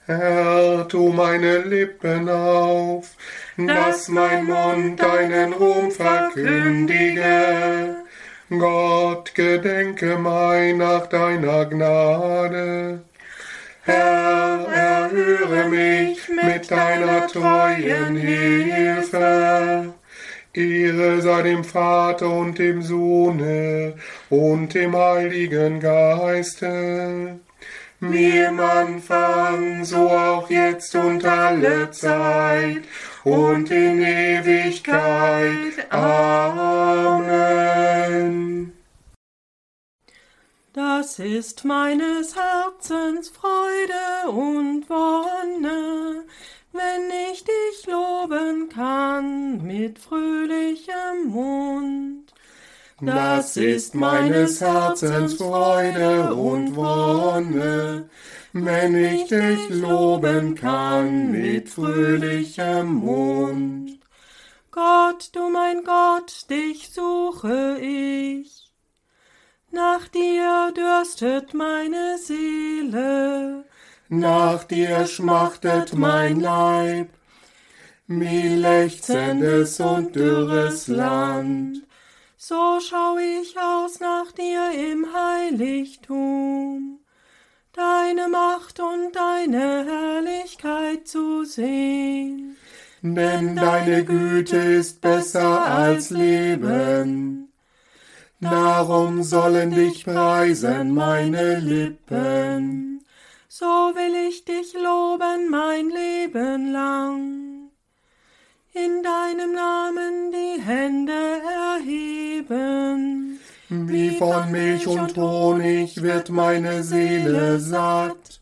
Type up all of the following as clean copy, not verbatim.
Herr, tu meine Lippen auf, dass mein Mund deinen Ruhm verkündige. Gott, gedenke mein nach deiner Gnade. Herr, erhöre mich mit deiner treuen Hilfe. Ehre sei dem Vater und dem Sohne und dem Heiligen Geiste, wie im Anfang, so auch jetzt und alle Zeit und in Ewigkeit. Amen. Das ist meines Herzens Freude und Wonne, wenn ich dich loben kann mit fröhlichem Mund. Das ist meines Herzens Freude und Wonne, wenn ich dich loben kann mit fröhlichem Mund. Gott, du mein Gott, dich suche ich. Nach dir dürstet meine Seele, nach dir schmachtet mein Leib, wie lechzendes und dürres Land. So schau ich aus nach dir im Heiligtum, deine Macht und deine Herrlichkeit zu sehen. Denn deine Güte ist besser als Leben. Darum sollen dich preisen meine Lippen. So will ich dich loben mein Leben lang. In deinem Namen die Hände erheben. Wie von Milch und Honig wird meine Seele satt.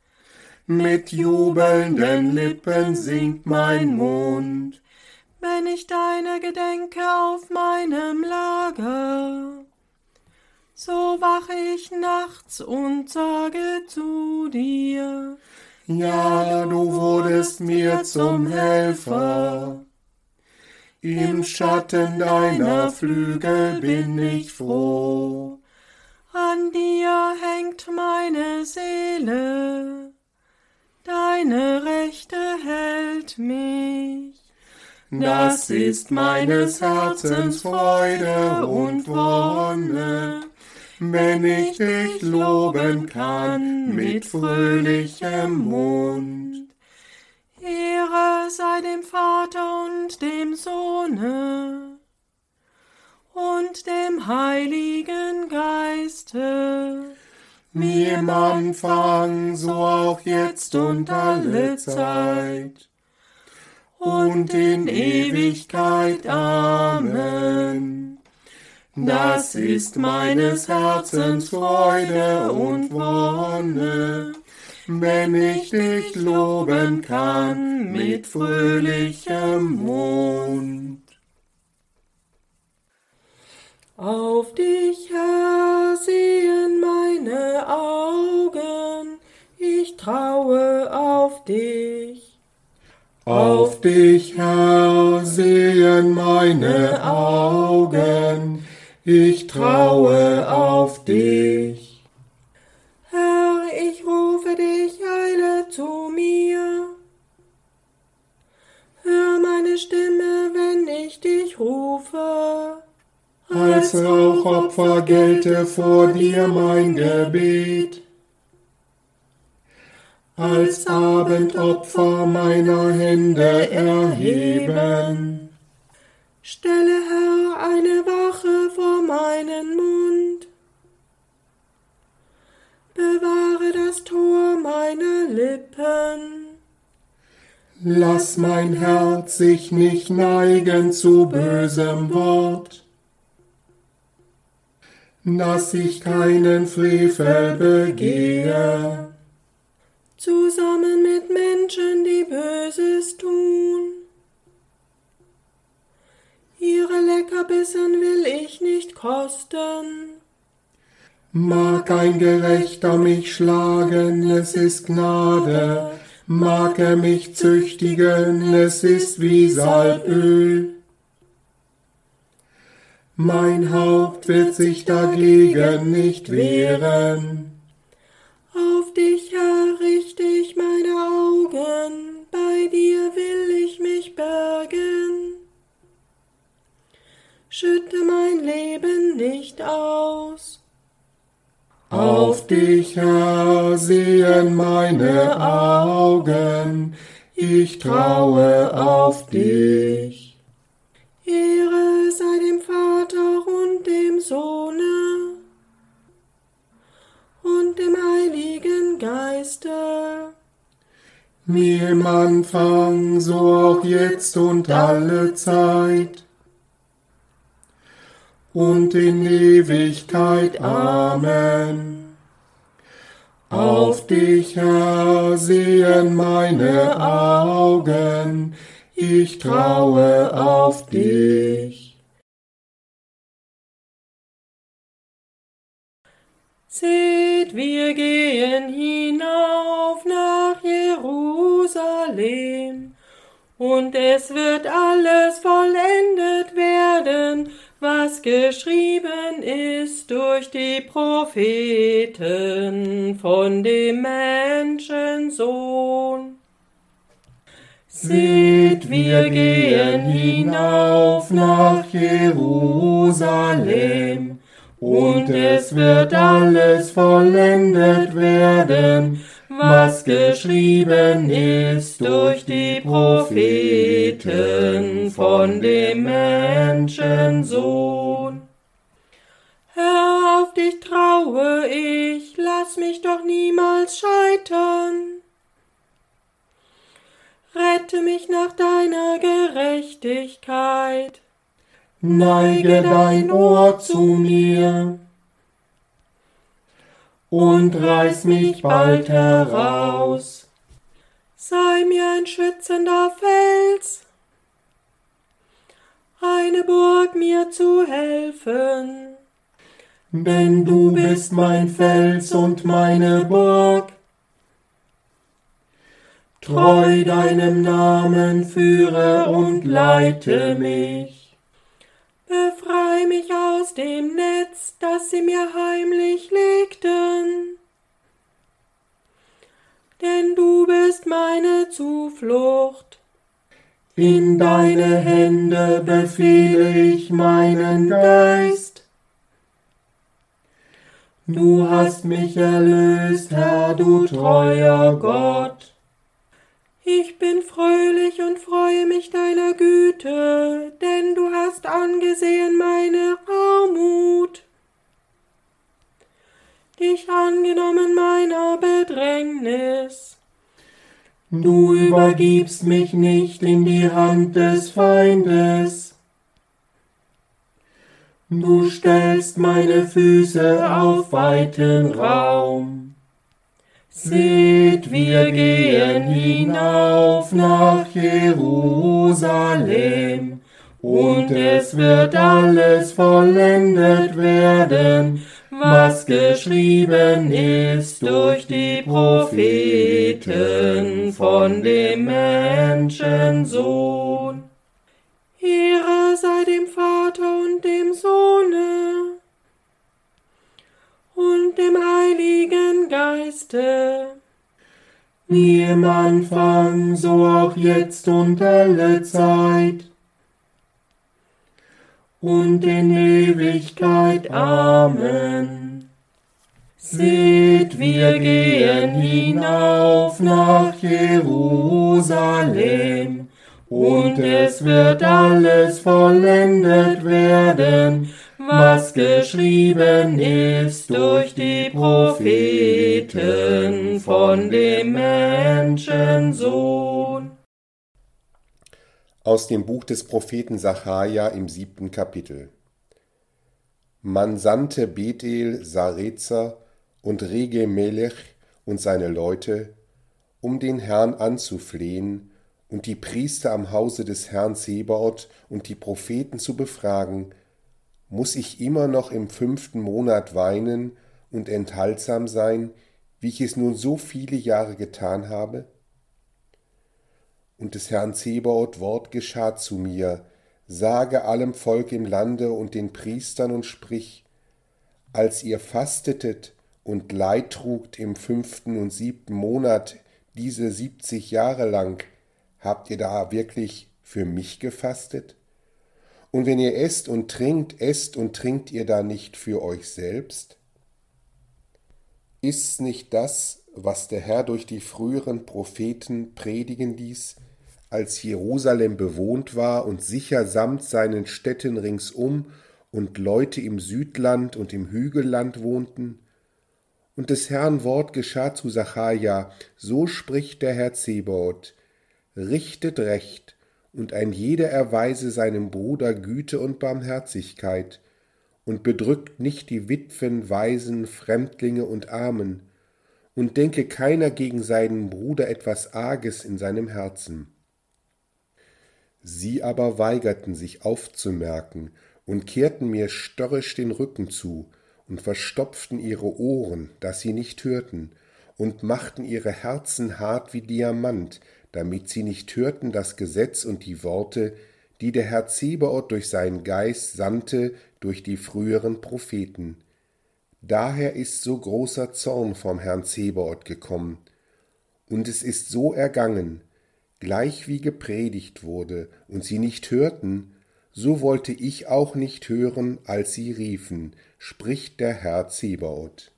Mit jubelnden Lippen singt mein Mund. Wenn ich deine gedenke auf meinem Lager, so wache ich nachts und sage zu dir, ja, du wurdest mir zum Helfer. Im Schatten deiner Flügel bin ich froh. An dir hängt meine Seele, deine Rechte hält mich. Das ist meines Herzens Freude und Wonne, wenn ich dich loben kann mit fröhlichem Mund. Ehre sei dem Vater und dem Sohne und dem Heiligen Geiste, wie im Anfang, so auch jetzt und alle Zeit und in Ewigkeit. Amen. Das ist meines Herzens Freude und Wonne, wenn ich dich loben kann mit fröhlichem Mund. Auf dich, Herr, sehen meine Augen, ich traue auf dich. Auf dich, Herr, sehen meine Augen, ich traue auf dich. Herr, ich rufe dich, eile zu mir. Hör meine Stimme, wenn ich dich rufe. Als Rauchopfer gelte vor dir mein Gebet, als Abendopfer meiner Hände erheben. Stelle, Herr, eine Wache vor meinen Mund. Bewahre das Tor meiner Lippen. Lass mein Herz sich nicht neigen zu bösem Wort, dass ich keinen Frevel begehe. Zusammen mit Menschen, die Böses tun. Ihre Leckerbissen will ich nicht kosten. Mag ein Gerechter mich schlagen, es ist Gnade. Mag er mich züchtigen, es ist wie Salböl. Mein Haupt wird sich dagegen nicht wehren. Auf dich, Herr, richte ich meine Auf dich, Herr, sehen meine Augen, ich traue auf dich. Ehre sei dem Vater und dem Sohne und dem Heiligen Geiste, Wie im Anfang, so auch jetzt und alle Zeit und in Ewigkeit. Amen. Auf dich, Herr, sehen meine Augen, ich traue auf dich. Seht, wir gehen hinauf nach Jerusalem, und es wird alles vollendet werden, was geschrieben ist durch die Propheten von dem Menschensohn. Seht, wir gehen hinauf nach Jerusalem, und es wird alles vollendet werden, was geschrieben ist durch die Propheten von dem Menschensohn. Herr, auf dich traue ich, lass mich doch niemals scheitern. Rette mich nach deiner Gerechtigkeit. Neige dein Ohr zu mir und reiß mich bald heraus. Sei mir ein schützender Fels, eine Burg mir zu helfen. Denn du bist mein Fels und meine Burg. Treu deinem Namen führe und leite mich. Befrei mich aus dem Netz, das sie mir heimlich legten. Denn du bist meine Zuflucht. In deine Hände befehle ich meinen Geist. Du hast mich erlöst, Herr, du treuer Gott. Ich bin fröhlich und freue mich deiner Güte, denn du hast angesehen meine Armut, dich angenommen meiner Bedrängnis. Du übergibst mich nicht in die Hand des Feindes. Du stellst meine Füße auf weiten Raum. Seht, wir gehen hinauf nach Jerusalem, und es wird alles vollendet werden, was geschrieben ist durch die Propheten von dem Menschensohn. Ehre sei dem Vater und dem Sohne und dem Heiligen Geiste, wie im Anfang, so auch jetzt und alle Zeit und in Ewigkeit. Amen. Seht, wir gehen hinauf nach Jerusalem, und es wird alles vollendet werden, was geschrieben ist durch die Propheten von dem Menschensohn. Aus dem Buch des Propheten Sacharja im 7. Kapitel. Man sandte Bethel, Sarezer und Rege-Melech und seine Leute, um den Herrn anzuflehen und die Priester am Hause des Herrn Zebaoth und die Propheten zu befragen: Muss ich immer noch im 5. Monat weinen und enthaltsam sein, wie ich es nun so viele Jahre getan habe? Und des Herrn Zebaoth Wort geschah zu mir: Sage allem Volk im Lande und den Priestern und sprich: Als ihr fastetet und Leid trugt im 5. und 7. Monat diese 70 Jahre lang, habt ihr da wirklich für mich gefastet? Und wenn ihr esst und trinkt ihr da nicht für euch selbst? Ist's nicht das, was der Herr durch die früheren Propheten predigen ließ, als Jerusalem bewohnt war und sicher samt seinen Städten ringsum und Leute im Südland und im Hügelland wohnten? Und des Herrn Wort geschah zu Sacharja, so spricht der Herr Zebaoth: Richtet Recht, und ein jeder erweise seinem Bruder Güte und Barmherzigkeit, und bedrückt nicht die Witwen, Waisen, Fremdlinge und Armen, und denke keiner gegen seinen Bruder etwas Arges in seinem Herzen. Sie aber weigerten sich aufzumerken und kehrten mir störrisch den Rücken zu und verstopften ihre Ohren, dass sie nicht hörten, und machten ihre Herzen hart wie Diamant, damit sie nicht hörten das Gesetz und die Worte, die der Herr Zebaoth durch seinen Geist sandte durch die früheren Propheten. Daher ist so großer Zorn vom Herrn Zebaoth gekommen. Und es ist so ergangen, gleich wie gepredigt wurde und sie nicht hörten, so wollte ich auch nicht hören, als sie riefen, spricht der Herr Zebaoth.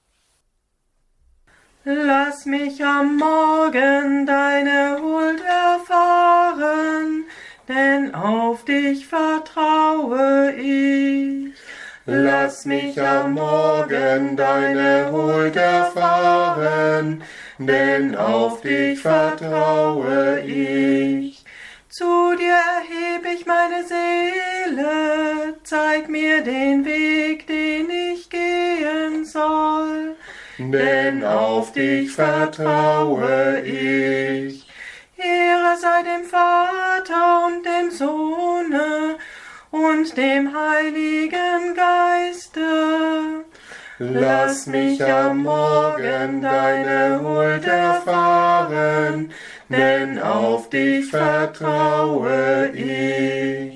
Lass mich am Morgen deine Huld erfahren, denn auf dich vertraue ich. Lass mich am Morgen deine Huld erfahren, denn auf dich vertraue ich. Zu dir erheb ich meine Seele, zeig mir den Weg, den ich gehen soll. Denn auf dich vertraue ich. Ehre sei dem Vater und dem Sohne und dem Heiligen Geiste. Lass mich am Morgen deine Huld erfahren, denn auf dich vertraue ich.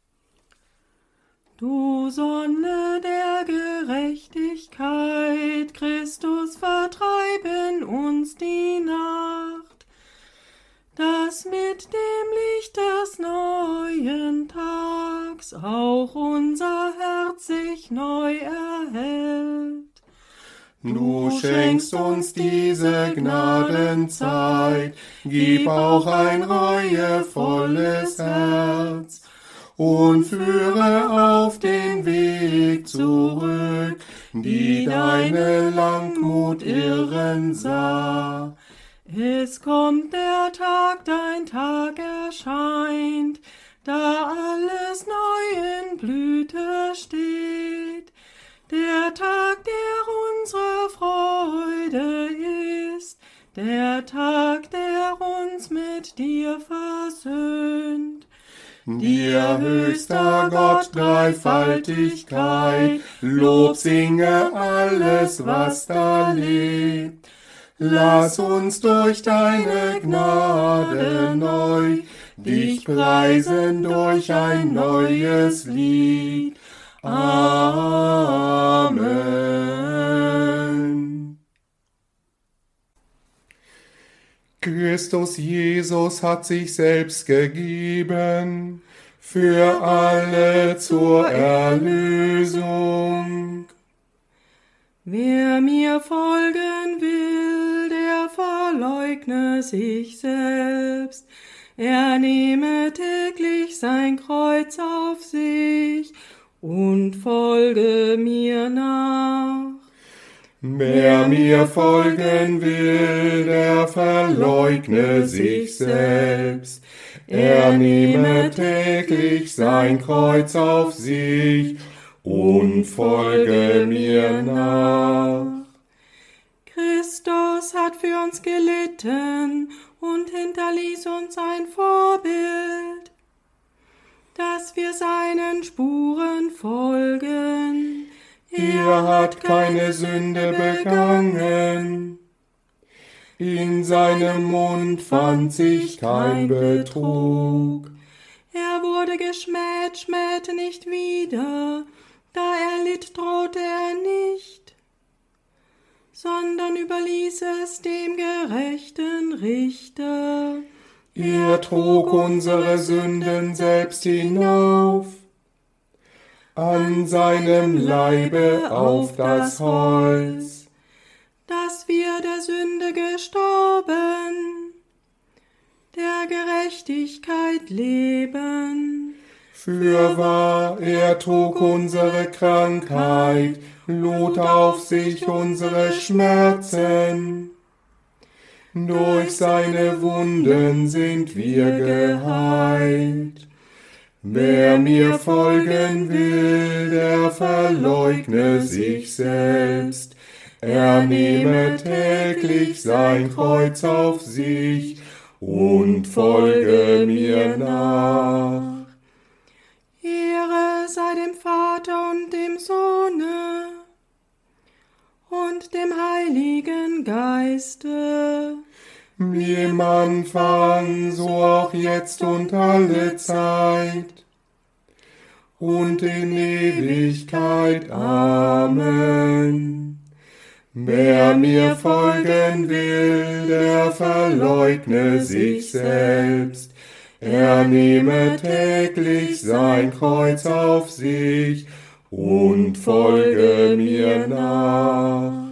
Du Sonne der Gerechtigkeit, Christus, vertreib in uns die Nacht, dass mit dem Licht des neuen Tags auch unser Herz sich neu erhält. Du schenkst uns diese Gnadenzeit, gib auch ein reuevolles Herz und führe auf den Weg zurück, die deine Langmut irren sah. Es kommt der Tag, dein Tag erscheint, da alles neu in Blüte steht. Der Tag, der unsere Freude ist, der Tag, der uns mit dir versöhnt. Dir, höchster Gott, Dreifaltigkeit, Lob singe alles, was da lebt. Lass uns durch deine Gnade neu dich preisen durch ein neues Lied. Amen. Christus Jesus hat sich selbst gegeben, für alle zur Erlösung. Wer mir folgen will, der verleugne sich selbst. Er nehme täglich sein Kreuz auf sich und folge mir nach. Wer mir folgen will, der verleugne sich selbst. Er nehme täglich sein Kreuz auf sich und folge mir nach. Christus hat für uns gelitten und hinterließ uns ein Vorbild, dass wir seinen Spuren folgen. Er hat keine Sünde begangen, in seinem Mund fand sich kein Betrug. Er wurde geschmäht, schmähte nicht wieder, da er litt, drohte er nicht, sondern überließ es dem gerechten Richter. Er trug unsere Sünden selbst hinauf, an seinem Leibe auf das Holz. dass wir der Sünde gestorben, der Gerechtigkeit leben. Fürwahr, er trug unsere Krankheit, lud auf sich unsere Schmerzen. Durch seine Wunden sind wir geheilt. Wer mir folgen will, der verleugne sich selbst. Er nehme täglich sein Kreuz auf sich und folge mir nach. Ehre sei dem Vater und dem Sohne und dem Heiligen Geiste, wie im Anfang, so auch jetzt und alle Zeit und in Ewigkeit. Amen. Wer mir folgen will, der verleugne sich selbst. Er nehme täglich sein Kreuz auf sich und folge mir nach.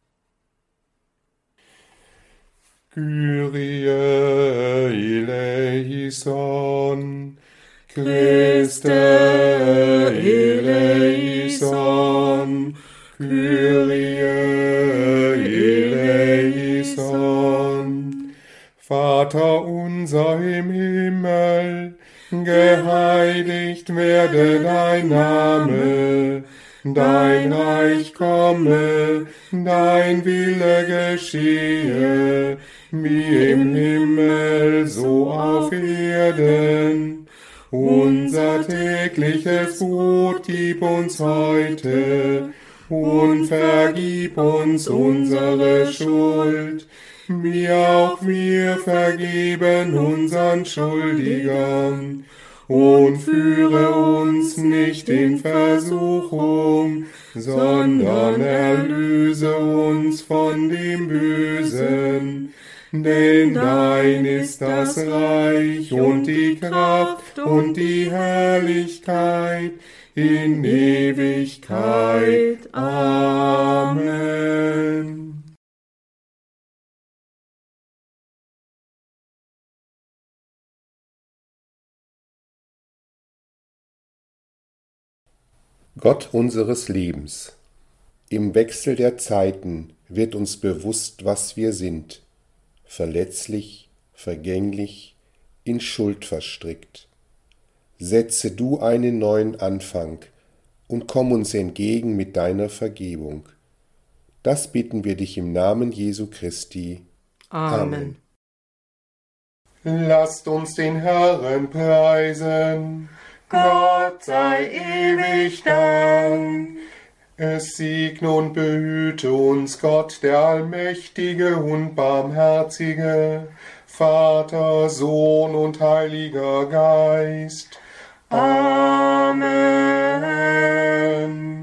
Kyrie eleison, Christe eleison, Kyrie eleison. Vater unser im Himmel, geheiligt werde dein Name, dein Reich komme, dein Wille geschehe, wie im Himmel, so auf Erden. Unser tägliches Brot gib uns heute und vergib uns unsere Schuld, wie auch wir vergeben unseren Schuldigern. Und führe uns nicht in Versuchung, sondern erlöse uns von dem Bösen. Denn dein ist das Reich und die Kraft und die Herrlichkeit in Ewigkeit. Amen. Gott unseres Lebens. Im Wechsel der Zeiten wird uns bewusst, was wir sind, verletzlich, vergänglich, in Schuld verstrickt. Setze du einen neuen Anfang und komm uns entgegen mit deiner Vergebung. Das bitten wir dich im Namen Jesu Christi. Amen. Lasst uns den Herrn preisen. Gott sei ewig Dank. Es segne und behüte uns Gott, der Allmächtige und Barmherzige, Vater, Sohn und Heiliger Geist. Amen.